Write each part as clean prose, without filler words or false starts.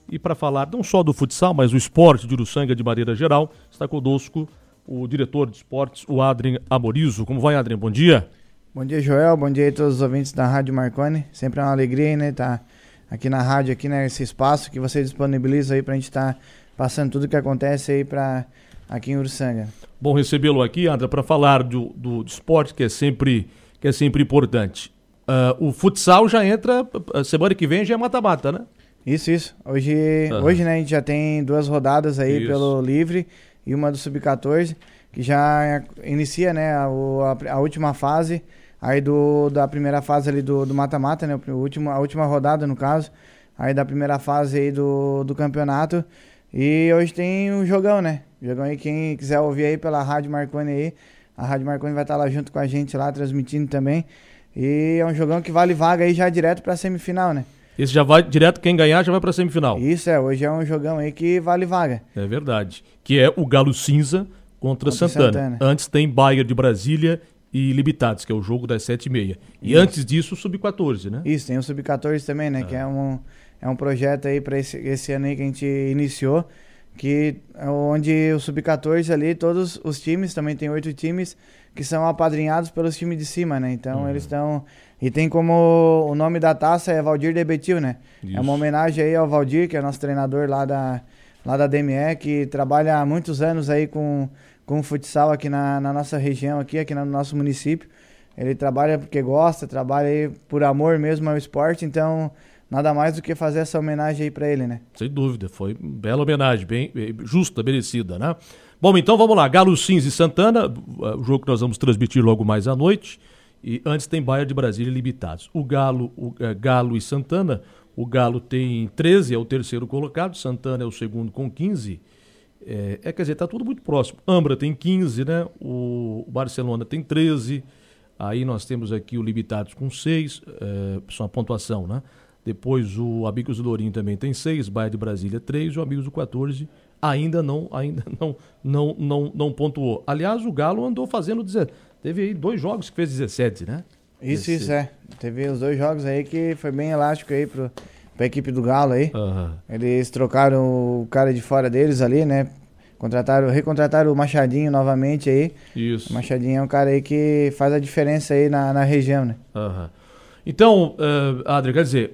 E para falar não só do futsal, mas do esporte de Uruçanga de maneira geral, está conosco o diretor de esportes, o Adrien Amorizo. Como vai, Adrien? Bom dia. Bom dia, Joel. Bom dia a todos os ouvintes da Rádio Marconi. Sempre é uma alegria, né, tá aqui na rádio, aqui nesse espaço que você disponibiliza aí pra gente estar passando tudo o que acontece aí aqui em Uruçanga. Bom recebê-lo aqui, Adrien, para falar do esporte que é sempre importante. O futsal já entra, semana que vem já é mata-mata, né? Isso. Hoje, né, a gente já tem 2 rodadas aí pelo livre e uma do sub-14, que já inicia, né, a última fase aí da primeira fase ali do mata-mata, né, a última rodada no caso, aí da primeira fase aí do campeonato. E hoje tem um jogão, né? Jogão aí, quem quiser ouvir aí pela Rádio Marconi aí, a Rádio Marconi vai estar lá junto com a gente lá, transmitindo também. E é um jogão que vale vaga aí já direto pra semifinal, né? Esse já vai direto, quem ganhar já vai pra semifinal. Isso, hoje é um jogão aí que vale vaga. É verdade. Que é o Galo Cinza contra Santana. Antes tem Bayern de Brasília e Limitados, que é o jogo das 7h30. E antes disso, o Sub-14, né? Isso, tem o Sub-14 também, né? Que é um projeto aí pra esse ano aí que a gente iniciou, que é onde o Sub-14 ali, todos os times, também tem 8 times, que são apadrinhados pelos times de cima, né? Então eles estão... E tem como o nome da taça é Valdir Debetil, né? Isso. É uma homenagem aí ao Valdir, que é nosso treinador lá da DME, que trabalha há muitos anos aí com futsal aqui na nossa região, aqui no nosso município. Ele trabalha porque gosta, trabalha aí por amor mesmo ao esporte, então nada mais do que fazer essa homenagem aí pra ele, né? Sem dúvida, foi uma bela homenagem, bem justa, merecida, né? Bom, então vamos lá, Galo Cinza e Santana, o jogo que nós vamos transmitir logo mais à noite. E antes tem Bayern de Brasília Limitados. O Galo e Santana, o Galo tem 13, é o terceiro colocado, Santana é o segundo com 15. Quer dizer, tá tudo muito próximo. Ambra tem 15, né? O Barcelona tem 13. Aí nós temos aqui o Limitados com 6, só a pontuação, né? Depois o Amigos do Lourinho também tem 6, Bayern de Brasília 3, e o Amigos do 14 ainda não pontuou. Aliás, o Galo andou fazendo... Teve aí 2 jogos que fez 17, né? Isso, Teve os 2 jogos aí que foi bem elástico aí pra equipe do Galo aí. Eles trocaram o cara de fora deles ali, né? Recontrataram o Machadinho novamente aí. Isso. O Machadinho é um cara aí que faz a diferença aí na região, né? Então, Adrien, quer dizer,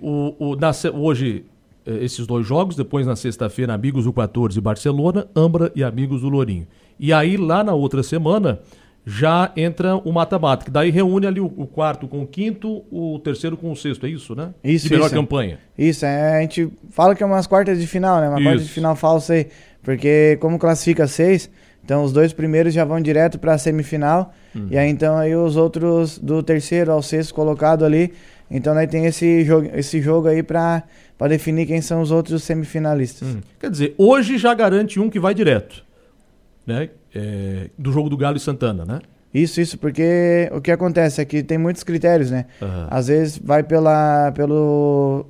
hoje esses 2 jogos, depois na sexta-feira, Amigos do 14 Barcelona, Ambra e Amigos do Lourinho. E aí lá na outra semana já entra o mata-mata, que daí reúne ali o quarto com o quinto, o terceiro com o sexto, é isso, né? Isso, de melhor campanha. Isso, a gente fala que é umas quartas de final, né? Quarta de final falsa aí, porque como classifica 6, então os 2 primeiros já vão direto pra semifinal, e aí então aí os outros do terceiro ao sexto colocado ali, então aí tem esse jogo aí pra definir quem são os outros semifinalistas. Quer dizer, hoje já garante um que vai direto, né? Do jogo do Galo e Santana, né? Isso, porque o que acontece é que tem muitos critérios, né? Às vezes vai pelo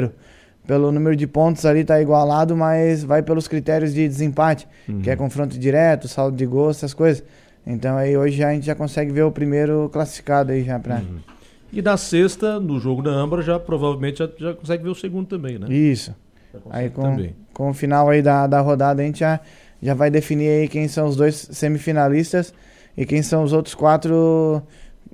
número de pontos ali tá igualado, mas vai pelos critérios de desempate, que é confronto direto, saldo de gol, essas coisas. Então aí hoje a gente já consegue ver o primeiro classificado aí já pra... E na sexta, no jogo da Ambra, já provavelmente já consegue ver o segundo também, né? Isso. Aí com o final aí da rodada a gente já vai definir aí quem são os 2 semifinalistas e quem são os outros 4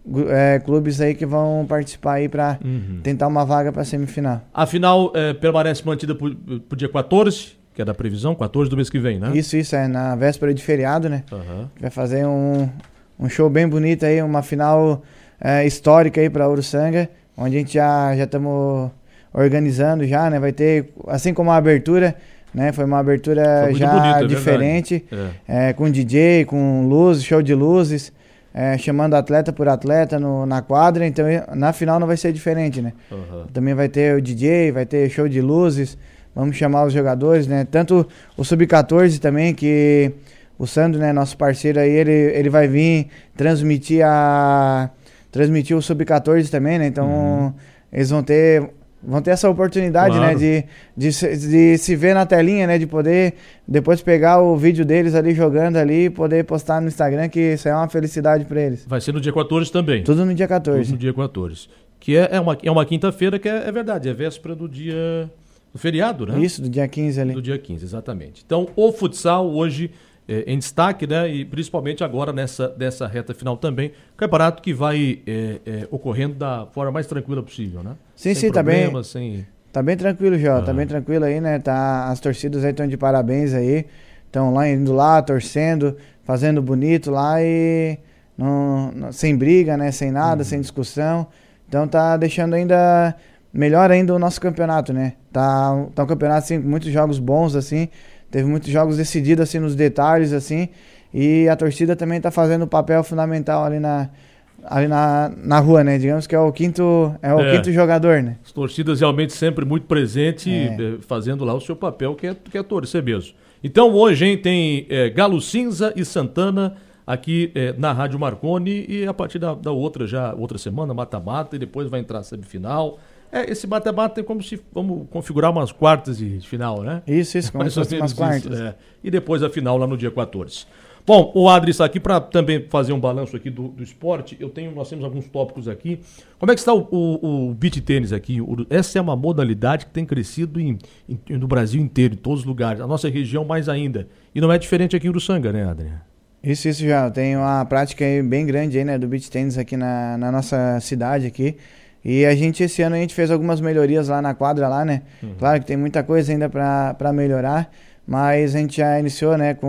clubes aí que vão participar aí pra tentar uma vaga pra semifinal. A final permanece mantida pro dia 14, que é da previsão, 14 do mês que vem, né? Isso, na véspera de feriado, né? Vai fazer um show bem bonito aí, uma final histórica aí pra Uruçanga, onde a gente já estamos organizando já, né? Vai ter, assim como a abertura, né? Foi uma abertura já bonita, diferente, com DJ, com luzes, show de luzes, chamando atleta por atleta na quadra, então na final não vai ser diferente, né? Também vai ter o DJ, vai ter show de luzes, vamos chamar os jogadores, né? Tanto o Sub-14 também, que o Sandro, né, nosso parceiro aí, ele vai vir transmitir o Sub-14 também, né? Então eles vão ter essa oportunidade, claro, né, de se ver na telinha, né, de poder depois pegar o vídeo deles ali jogando ali e poder postar no Instagram, que isso é uma felicidade pra eles. Vai ser no dia 14 também? Tudo no dia 14. Tudo no dia 14. Que é uma quinta-feira, que é verdade, é véspera do dia do feriado, né? Isso, do dia 15 ali. Do dia 15, exatamente. Então, o futsal hoje em destaque, né? E principalmente agora nessa reta final também. Campeonato que vai ocorrendo da forma mais tranquila possível, né? Sim, sem tá bem. Tá bem tranquilo, João. Tá bem tranquilo aí, né? As torcidas aí estão de parabéns aí. Estão lá indo lá, torcendo, fazendo bonito lá e sem briga, né? Sem nada, sem discussão. Então tá deixando ainda melhor ainda o nosso campeonato, né? Tá um campeonato assim, com muitos jogos bons, assim. Teve muitos jogos decididos assim nos detalhes, assim. E a torcida também tá fazendo um papel fundamental ali na rua, né? Digamos que é o quinto jogador, né? As torcidas realmente sempre muito presentes, fazendo lá o seu papel, que é torcer mesmo. Então hoje, hein, tem Galo Cinza e Santana aqui na Rádio Marconi, e a partir da outra semana, mata-mata, e depois vai entrar a semifinal. Esse mata-mata é como se vamos configurar umas quartas de final, né? Isso, como se fossem umas quartas. E depois a final lá no dia 14. Bom, o Adri está aqui para também fazer um balanço aqui do esporte. Nós temos alguns tópicos aqui. Como é que está o beach tênis aqui? Essa é uma modalidade que tem crescido no Brasil inteiro, em todos os lugares. A nossa região mais ainda. E não é diferente aqui em Uruçanga, né, Adri? Isso já. Tem uma prática aí bem grande aí, né, do beach tênis aqui na nossa cidade aqui. E esse ano a gente fez algumas melhorias lá na quadra lá, né? Uhum. Claro que tem muita coisa ainda para melhorar, mas a gente já iniciou, né,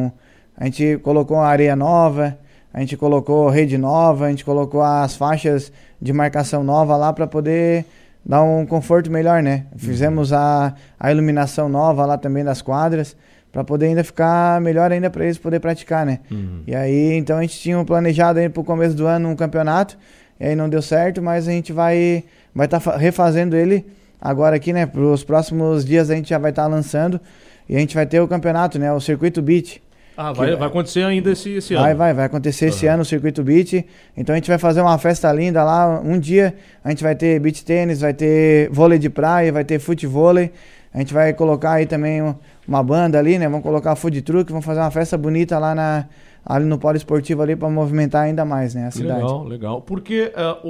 a gente colocou areia nova, a gente colocou rede nova, a gente colocou as faixas de marcação nova lá para poder dar um conforto melhor, né? Uhum. Fizemos a iluminação nova lá também das quadras, para poder ainda ficar melhor ainda para eles poder praticar, né? Uhum. E aí, então a gente tinha planejado aí pro começo do ano um campeonato, e aí não deu certo, mas a gente vai estar refazendo ele agora aqui, né? Para os próximos dias a gente já vai estar lançando, e a gente vai ter o campeonato, né? O Circuito Beach. Vai acontecer ainda esse ano. Vai acontecer esse ano o Circuito Beach. Então a gente vai fazer uma festa linda lá. Um dia a gente vai ter beach tênis, vai ter vôlei de praia, vai ter futevôlei. A gente vai colocar aí também uma banda ali, né? Vamos colocar food truck, vamos fazer uma festa bonita lá ali no polo esportivo ali para movimentar ainda mais, né, a cidade. Legal. Porque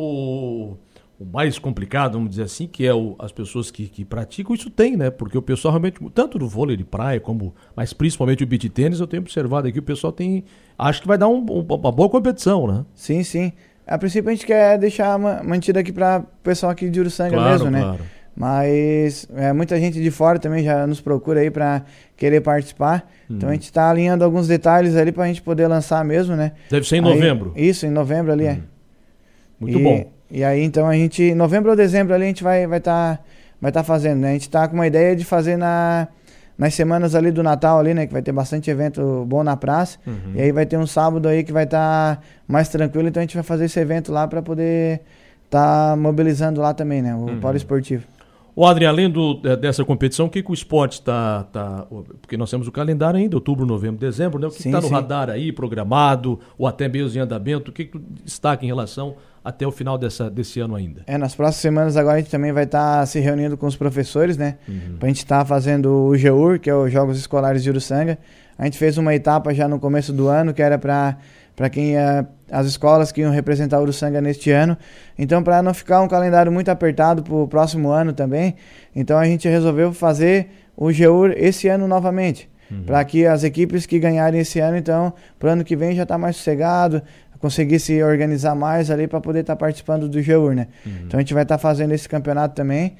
o mais complicado, vamos dizer assim, que é as pessoas que praticam, isso tem, né? Porque o pessoal realmente, tanto no vôlei de praia, mas principalmente o beach tênis, eu tenho observado aqui, o pessoal acho que vai dar uma boa competição, né? Sim. A princípio a gente quer deixar mantido aqui para o pessoal aqui de Uruçanga mesmo, né? Claro. Mas muita gente de fora também já nos procura aí para querer participar. Então a gente está alinhando alguns detalhes ali para a gente poder lançar mesmo, né? Deve ser em novembro. Isso, em novembro ali Muito bom. E aí então a gente, em novembro ou dezembro ali a gente vai tá fazendo, né? A gente está com uma ideia de fazer nas semanas ali do Natal ali, né? Que vai ter bastante evento bom na praça. Uhum. E aí vai ter um sábado aí que vai estar mais tranquilo. Então a gente vai fazer esse evento lá para poder estar mobilizando lá também, né? O polo esportivo. O Adri, além dessa competição, o que o esporte está... Porque nós temos o calendário ainda, outubro, novembro, dezembro, né? O que está no radar aí, programado, ou até mesmo em andamento? O que tu destaca em relação até o final desse ano ainda? Nas próximas semanas agora a gente também vai estar se reunindo com os professores, né? Pra gente estar fazendo o GEUR, que é os Jogos Escolares de Uruçanga. A gente fez uma etapa já no começo do ano, que era para quem as escolas que iam representar Uruçanga neste ano. Então, para não ficar um calendário muito apertado para o próximo ano também, então a gente resolveu fazer o GEUR esse ano novamente. Para que as equipes que ganharem esse ano, então, para o ano que vem já está mais sossegado, conseguir se organizar mais ali para poder estar participando do GEUR, né? Então a gente vai estar fazendo esse campeonato também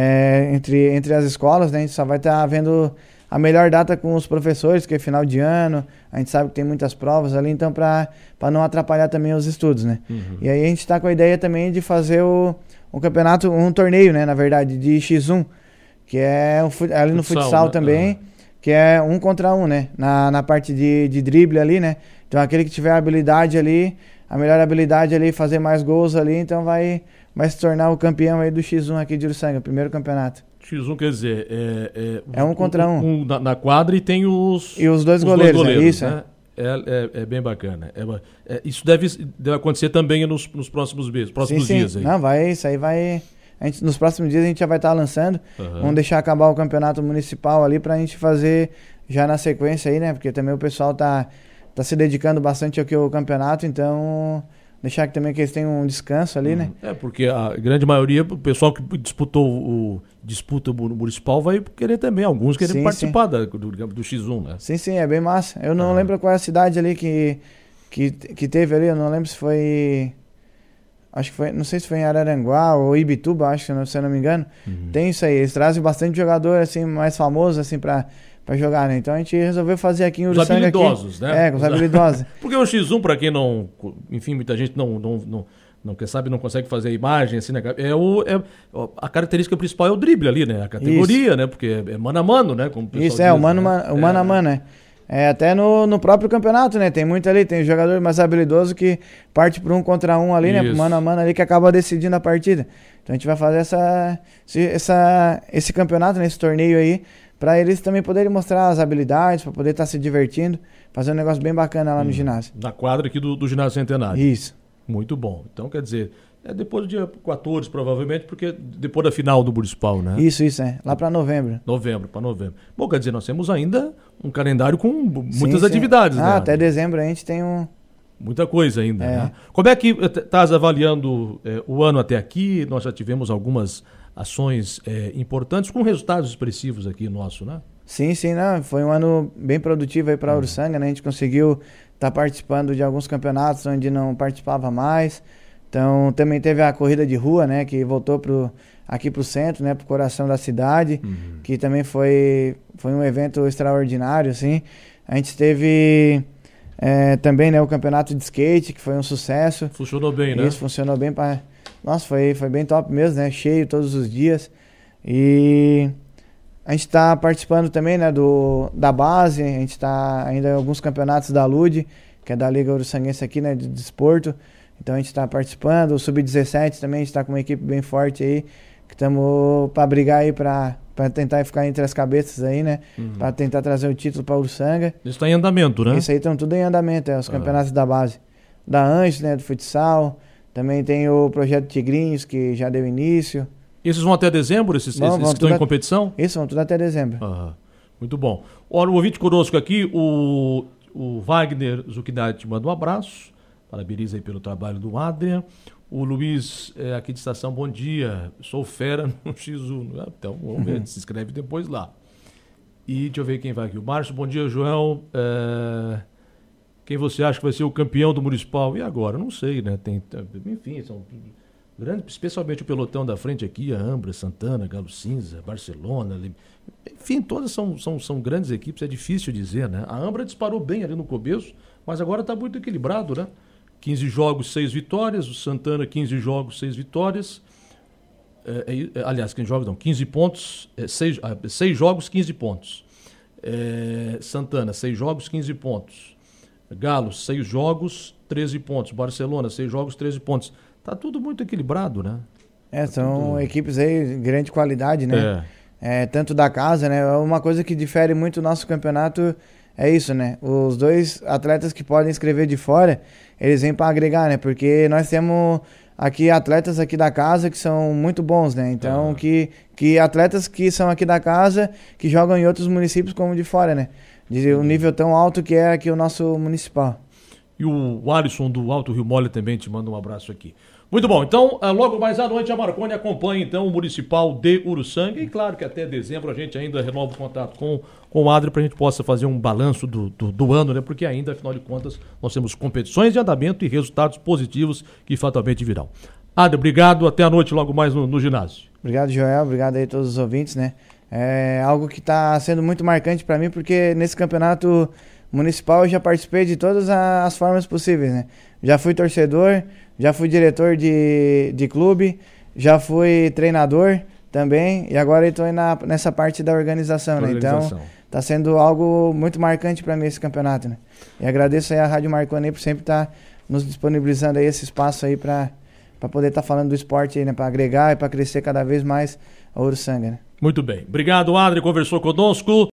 entre as escolas, né? A gente só vai estar vendo a melhor data com os professores, que é final de ano, a gente sabe que tem muitas provas ali, então para não atrapalhar também os estudos, né? E aí a gente está com a ideia também de fazer um campeonato, um torneio, né, na verdade, de X1, que é ali no futsal, né? Também, que é 1 contra 1, né, na parte de drible ali, né? Então aquele que tiver a habilidade ali, a melhor habilidade ali, fazer mais gols ali, então vai se tornar o campeão aí do X1 aqui de Uruçanga, primeiro campeonato. X1 quer dizer, é 1 contra 1. Na quadra e tem os dois goleiros, isso, né? É bem bacana. Isso deve acontecer também nos próximos meses, dias aí. Não, isso aí vai... nos próximos dias a gente já vai estar lançando. Vamos deixar acabar o campeonato municipal ali pra gente fazer já na sequência aí, né? Porque também o pessoal tá se dedicando bastante aqui ao campeonato, então deixar que também que eles tenham um descanso ali, né? Porque a grande maioria, o pessoal que disputa o municipal vai querer também, alguns querem participar do X1, né? Sim, é bem massa. Eu não lembro qual é a cidade ali que teve ali, eu não lembro se foi... Acho que foi, não sei se foi em Araranguá ou Ibituba, acho que se eu não me engano. Tem isso aí, eles trazem bastante jogador assim, mais famoso assim pra jogar, né? Então a gente resolveu fazer aqui em Uruçanga. Os habilidosos, né? Com os habilidosos. Porque o X1, pra quem não... Enfim, muita gente não quer sabe, não consegue fazer a imagem, assim, né? A característica principal é o drible ali, né? A categoria, né? Porque é mano a mano, né? Como o pessoal diz, o mano a mano, né? Até no próprio campeonato, né? Tem muito ali, tem jogador mais habilidoso que parte por 1 contra 1 ali, né? Mano a mano ali que acaba decidindo a partida. Então a gente vai fazer esse campeonato, esse torneio aí, para eles também poderem mostrar as habilidades, para poder estar se divertindo, fazer um negócio bem bacana lá no ginásio. Na quadra aqui do Ginásio Centenário. Isso. Muito bom. Então, quer dizer, depois do dia 14, provavelmente, porque depois da final do municipal, né? Isso, lá para novembro. Para novembro. Bom, quer dizer, nós temos ainda um calendário com muitas atividades, né? Até dezembro a gente tem muita coisa ainda, né? Como é que estás avaliando o ano até aqui? Nós já tivemos algumas ações importantes com resultados expressivos aqui nosso, né? Sim, não, foi um ano bem produtivo aí para a Uruçanga, né? A gente conseguiu estar participando de alguns campeonatos onde não participava mais. Então, também teve a corrida de rua, né? Que voltou aqui pro centro, né? Pro coração da cidade, que também foi um evento extraordinário, assim. A gente teve também, né? O campeonato de skate, que foi um sucesso. Funcionou bem, né? Isso, funcionou bem. Nossa, foi bem top mesmo, né? Cheio todos os dias. E a gente está participando também, né? Da base, a gente está ainda em alguns campeonatos da LUD, que é da Liga Uruçanguense aqui, né? De desporto. Então a gente está participando, o Sub-17 também, a gente está com uma equipe bem forte aí, que estamos para brigar aí, para tentar ficar entre as cabeças aí, né? Para tentar trazer o título para Uruçanga. Isso está em andamento, né? Isso aí estão tudo em andamento, os campeonatos da base. Da Anjos, né? Do futsal, também tem o projeto Tigrinhos, que já deu início. Esses vão até dezembro, esses que estão em competição? Isso, vão tudo até dezembro. Muito bom. Ora, o ouvinte conosco aqui, o Wagner Zuchinati manda um abraço. Parabeniza aí pelo trabalho do Adrian. O Luiz, aqui de Estação, bom dia. Sou fera no X1. Então, vamos ver, se inscreve depois lá. E deixa eu ver quem vai aqui. O Márcio, bom dia, João. Quem você acha que vai ser o campeão do municipal? E agora? Não sei, né? Enfim, são grandes, especialmente o pelotão da frente aqui, a Ambra, Santana, Galo Cinza, Barcelona. Enfim, todas são grandes equipes, é difícil dizer, né? A Ambra disparou bem ali no começo, mas agora está muito equilibrado, né? 15 jogos, 6 vitórias. O Santana, 15 jogos, 6 vitórias. Aliás, 15 pontos. 6 jogos, 15 pontos. Santana, 6 jogos, 15 pontos. Galo, 6 jogos, 13 pontos. Barcelona, 6 jogos, 13 pontos. Tá tudo muito equilibrado, né? São equipes aí de grande qualidade, né? Tanto da casa, né? Uma coisa que difere muito o nosso campeonato é isso, né? Os dois atletas que podem escrever de fora, eles vêm para agregar, né? Porque nós temos aqui atletas aqui da casa que são muito bons, né? Então, que atletas que são aqui da casa, que jogam em outros municípios como de fora, né? De um nível tão alto que é aqui o nosso municipal. E o Alisson do Alto Rio Mole também te manda um abraço aqui. Muito bom, então logo mais à noite a Marconi acompanha então o Municipal de Uruçanga e claro que até dezembro a gente ainda renova o contato com o Adri para a gente possa fazer um balanço do ano, né? Porque ainda, afinal de contas, nós temos competições de andamento e resultados positivos que fatalmente virão. Adri, obrigado, até a noite logo mais no ginásio. Obrigado, Joel, obrigado aí a todos os ouvintes, né? É algo que está sendo muito marcante para mim porque nesse campeonato municipal eu já participei de todas as formas possíveis, né? Já fui torcedor, já fui diretor de clube, já fui treinador também e agora estou nessa parte da organização, né? Então está sendo algo muito marcante para mim esse campeonato, né? E agradeço aí a Rádio Marconi por sempre estar nos disponibilizando aí esse espaço aí para poder estar falando do esporte aí, né? Para agregar e para crescer cada vez mais a Uruçanga, né? Muito bem. Obrigado, Adri, conversou conosco.